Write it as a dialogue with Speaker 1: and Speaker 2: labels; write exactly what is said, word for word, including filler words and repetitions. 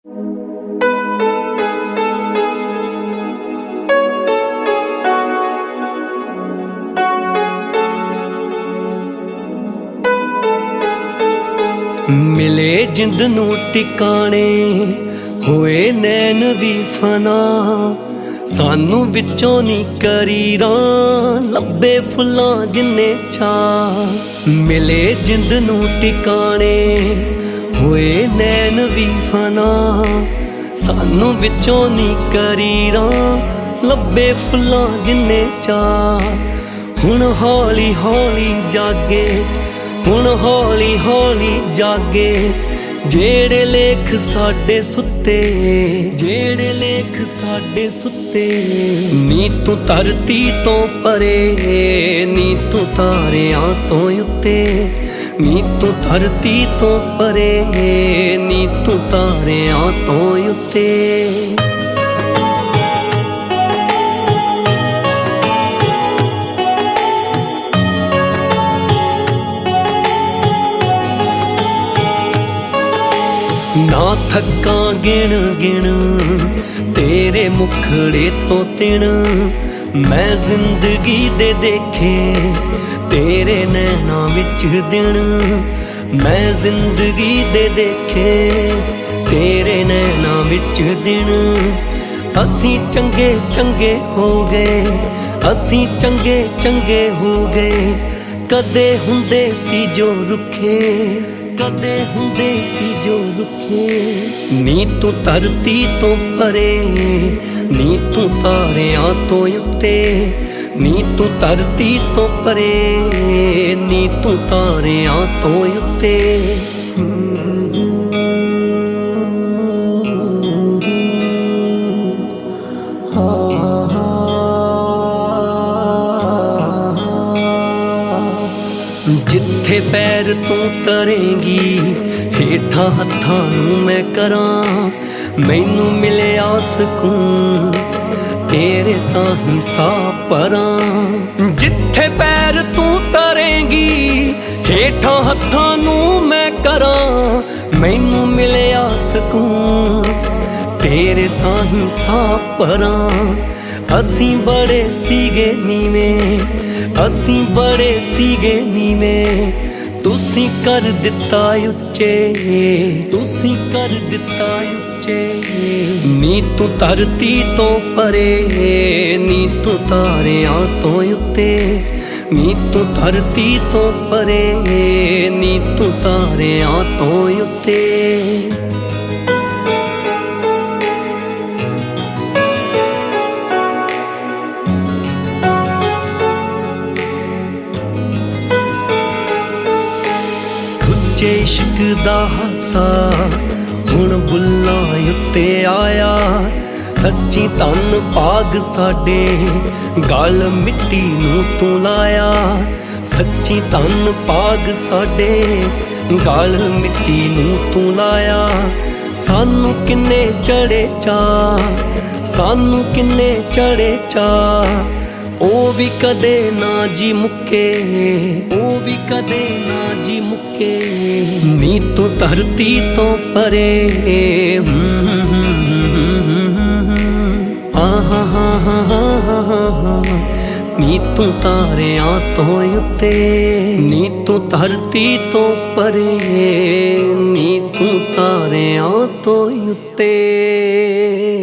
Speaker 1: ਮਿਲੇ ਜਿੰਦ ਨੂੰ ਟਿਕਾਣੇ ਹੋਏ ਨੈਣ ਵੀ ਫਨਾ, ਸਾਨੂੰ ਵਿੱਚੋਂ ਨੀ ਕਰੀਰਾਂ ਲੱਭੇ ਫੁੱਲਾਂ ਜਿੰਨੇ ਚਾਅ। ਮਿਲੇ ਜਿੰਦ ਨੂੰ ਟਿਕਾਣੇ ਹੋਏ ਨੈਣ ਵੀ ਫਨਾ, ਸਾਨੂੰ ਵਿੱਚੋਂ ਨੀ ਕਰੀਰਾਂ ਲੱਭੇ ਫੁੱਲਾਂ ਜਿੰਨੇ ਚਾਅ। ਹੁਣ ਹੌਲੀ ਹੌਲੀ ਜਾਗੇ, ਹੁਣ ਹੌਲੀ ਹੌਲੀ ਜਾਗੇ, ਜਿਹੜੇ ਲੇਖ ਸਾਡੇ ਸੁੱਤੇ, ਜਿਹੜੇ ਲੇਖ ਸਾਡੇ ਸੁੱਤੇ। ਨੀ ਤੂੰ ਧਰਤੀ ਤੋਂ ਪਰੇ, ਨੀ ਤੂੰ ਤਾਰਿਆਂ ਤੋਂ ਉੱਤੇ, ਨੀ ਤੂੰ ਧਰਤੀ ਤੋਂ ਪਰੇ, ਨੀ ਤੂੰ ਤਾਰਿਆਂ ਤੋਂ ਉੱਤੇ। ਨਾ ਥੱਕਾਂ ਗਿਣ ਗਿਣ ਤੇਰੇ ਮੁਖੜੇ ਤੋਂ ਤਿਣ, ਮੈਂ ਜ਼ਿੰਦਗੀ ਦੇ ਦੇਖੇ ਤੇਰੇ ਨੈਣਾਂ ਵਿੱਚ ਦਿਨ, ਮੈਂ ਜ਼ਿੰਦਗੀ ਦੇ ਦੇਖੇ ਤੇਰੇ ਨੈਣਾਂ ਵਿੱਚ ਦਿਨ। ਅਸੀਂ ਚੰਗੇ ਚੰਗੇ ਹੋ ਗਏ, ਅਸੀਂ ਚੰਗੇ ਚੰਗੇ ਹੋ ਗਏ, ਕਦੇ ਹੁੰਦੇ ਸੀ ਜੋ ਰੁੱਖੇ, ਕਦੇ ਹੁੰਦੇ ਸੀ ਜੋ ਰੁੱਖੇ। ਨੀ ਤੂੰ ਧਰਤੀ ਤੋਂ ਪਰੇ, ਨੀ ਤੂੰ ਤਾਰਿਆਂ ਤੋਂ ਉੱਤੇ, ਨੀ ਤੂੰ ਧਰਤੀ ਤੋਂ ਪਰੇ, ਨੀ ਤੂੰ ਤਾਰਿਆਂ ਤੋਂ ਉੱਤੇ। ਜਿੱਥੇ ਪੈਰ ਤੂੰ ਤਰੇਂਗੀ ਹੇਠਾਂ ਹੱਥਾਂ ਨੂੰ ਮੈਂ ਕਰਾਂ, ਮੈਨੂੰ ਮਿਲਿਆ ਸਕੂਨ ਤੇਰੇ ਸਾਹੀਂ ਸਾਹ ਭਰਾਂ। ਜਿੱਥੇ ਪੈਰ ਤੂੰ ਤਰੇਂਗੀ ਹੇਠਾਂ ਹੱਥਾਂ ਨੂੰ ਮੈਂ ਕਰਾਂ, ਮੈਨੂੰ ਮਿਲਿਆ ਸਕੂਨ ਤੇਰੇ ਸਾਹੀਂ ਸਾਹ ਭਰਾਂ। ਅਸੀਂ ਬੜੇ ਸੀਗੇ ਨੀਵੇਂ, ਅਸੀਂ ਬੜੇ ਸੀਗੇ ਨੀਵੇਂ, ਤੁਸੀਂ ਕਰ ਦਿੱਤਾ ਉੱਚੇ, ਤੁਸੀਂ ਕਰ ਦਿੱਤਾ ਉੱਚੇ। ਨੀ ਤੂੰ ਧਰਤੀ ਤੋਂ ਪਰੇ, ਨੀ ਤੂੰ ਤਾਰਿਆਂ ਤੋਂ ਉੱਤੇ, ਨੀ ਤੂੰ ਧਰਤੀ ਤੋਂ ਪਰੇ, ਨੀ ਤੂੰ ਤਾਰਿਆਂ ਤੋਂ ਉੱਤੇ। ਇਸ਼ਕ ਦਾ ਹਾਸਾ ਹੁਣ ਬੁੱਲਾਂ ਉੱਤੇ ਆਇਆ, ਸੱਚੀ ਧੰਨ ਭਾਗ ਸਾਡੇ ਗਲ ਮਿੱਟੀ ਨੂੰ ਤੂੰ ਲਾਇਆ। ਸੱਚੀ ਧੰਨ ਭਾਗ ਸਾਡੇ ਗਲ ਮਿੱਟੀ ਨੂੰ ਤੂੰ ਲਾਇਆ। ਸਾਨੂੰ ਕਿੰਨੇ ਚੜੇ ਚਾਅ, ਸਾਨੂੰ ਕਿੰਨੇ ਚੜੇ ਚਾਅ, ਉਹ ਵੀ ਕਦੇ ਨਾ ਜੀ ਮੁੱਕੇ, ਉਹ ਵੀ ਕਦੇ ਨਾ ਜੀ ਮੁੱਕੇ। ਨੀ ਤੂੰ ਧਰਤੀ ਤੋਂ ਪਰੇ, ਆਹਾ ਹਾ ਹਾ ਹਾ, ਨੀ ਤੂੰ ਤਾਰਿਆਂ ਤੋਂ ਉੱਤੇ, ਨੀ ਤੂੰ ਧਰਤੀ ਤੋਂ ਪਰੇ, ਨੀ ਤੂੰ ਤਾਰਿਆਂ ਤੋਂ ਉੱਤੇ।